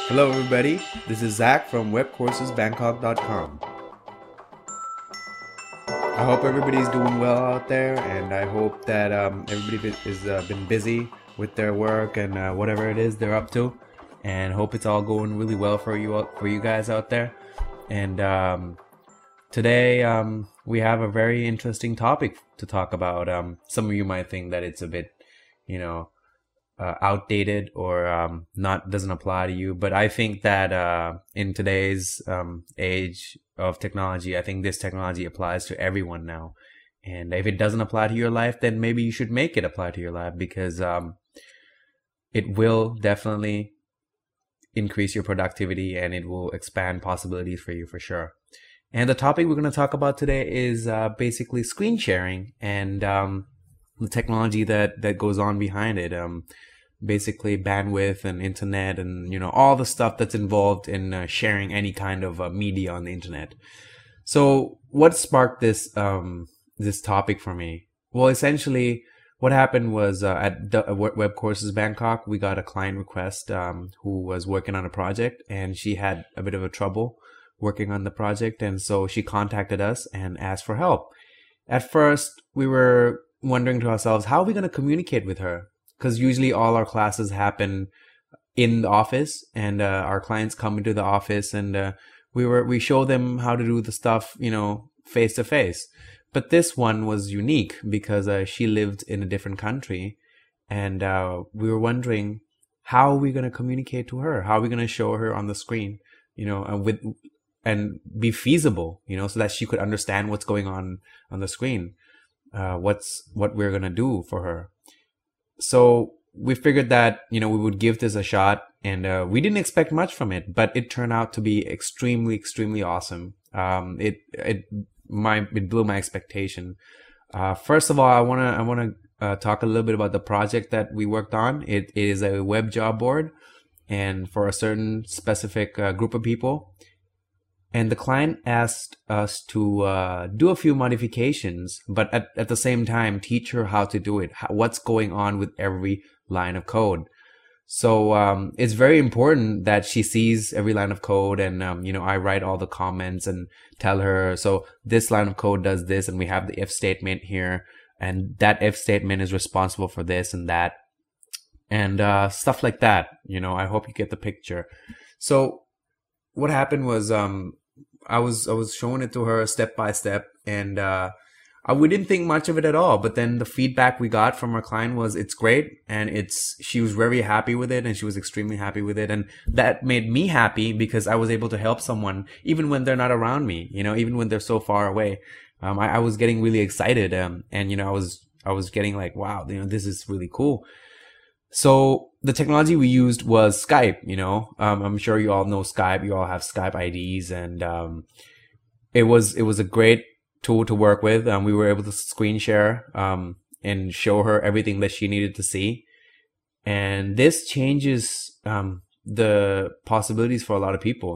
Hello, everybody. This is Zach from webcoursesbangkok.com. I hope everybody's doing well out there, and I hope that everybody is been busy with their work and whatever it is they're up to, and hope it's all going really well for you guys out there. And today we have a very interesting topic to talk about. Some of you might think that it's a bit, outdated or doesn't apply to you, but I think that in today's age of technology, I think this technology applies to everyone now. And if it doesn't apply to your life, then maybe you should make it apply to your life, because it will definitely increase your productivity and it will expand possibilities for you for sure. And the topic we're going to talk about today is basically screen sharing and the technology that goes on behind it. Basically bandwidth and internet and, all the stuff that's involved in sharing any kind of media on the internet. So what sparked this topic for me? Well, essentially what happened was at Web Courses Bangkok, we got a client request who was working on a project, and she had a bit of a trouble working on the project. And so she contacted us and asked for help. At first, we were wondering to ourselves, how are we going to communicate with her? Because usually all our classes happen in the office, and our clients come into the office, and we show them how to do the stuff, face to face. But this one was unique because she lived in a different country, and we were wondering, how are we going to communicate to her? How are we going to show her on the screen, and be feasible, so that she could understand what's going on the screen, what we're going to do for her. So we figured that, we would give this a shot, and we didn't expect much from it, but it turned out to be extremely, extremely awesome. It blew my expectation. First of all, I want to talk a little bit about the project that we worked on. It is a web job board, and for a certain specific group of people. And the client asked us to do a few modifications, but at the same time, teach her how to do it, what's going on with every line of code. So it's very important that she sees every line of code, and I write all the comments and tell her, so this line of code does this, and we have the if statement here, and that if statement is responsible for this and that, and stuff like that. I hope you get the picture. So what happened was I was showing it to her step by step, and we didn't think much of it at all. But then the feedback we got from our client was it's great, and she was very happy with it, and she was extremely happy with it, and that made me happy because I was able to help someone even when they're not around me, even when they're so far away. I was getting really excited, and I was getting like, wow, this is really cool. So the technology we used was Skype. I'm sure you all know Skype. You all have Skype IDs, and it was a great tool to work with. We were able to screen share and show her everything that she needed to see, and this changes the possibilities for a lot of people.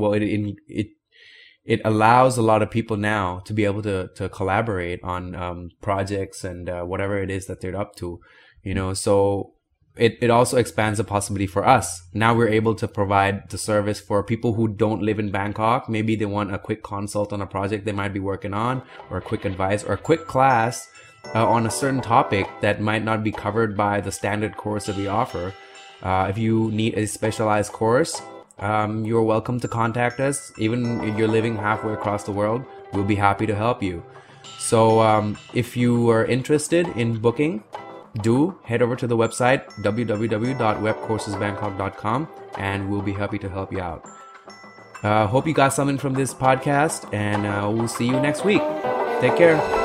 It allows a lot of people now to be able to collaborate on projects and whatever it is that they're up to. So it also expands the possibility for us. Now we're able to provide the service for people who don't live in Bangkok. Maybe they want a quick consult on a project they might be working on, or a quick advice, or a quick class on a certain topic that might not be covered by the standard course that we offer. If you need a specialized course, you're welcome to contact us. Even if you're living halfway across the world, we'll be happy to help you. So if you are interested in booking, do head over to the website www.webcoursesbangkok.com, and we'll be happy to help you out. Hope you got something from this podcast, and we'll see you next week. Take care.